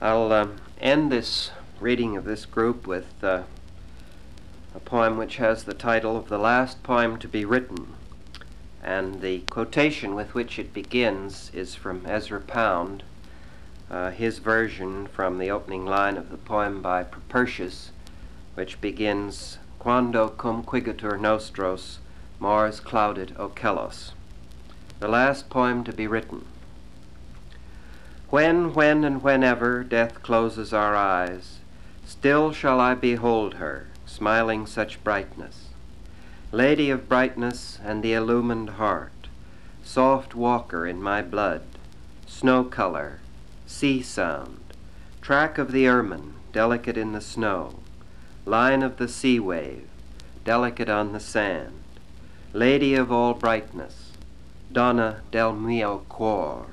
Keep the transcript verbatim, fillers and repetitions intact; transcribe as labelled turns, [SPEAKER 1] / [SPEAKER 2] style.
[SPEAKER 1] I'll um, end this reading of this group with uh, a poem which has the title of The Last Poem to be Written, and the quotation with which it begins is from Ezra Pound, uh, his version from the opening line of the poem by Propertius, which begins, Quando cum quigetur nostros mors claudit ocellos. The last poem to be written. When, when, and whenever death closes our eyes, still shall I behold her, smiling such brightness. Lady of brightness and the illumined heart, soft walker in my blood, snow color, sea sound, track of the ermine, delicate in the snow, line of the sea wave, delicate on the sand, lady of all brightness, donna del mio cor,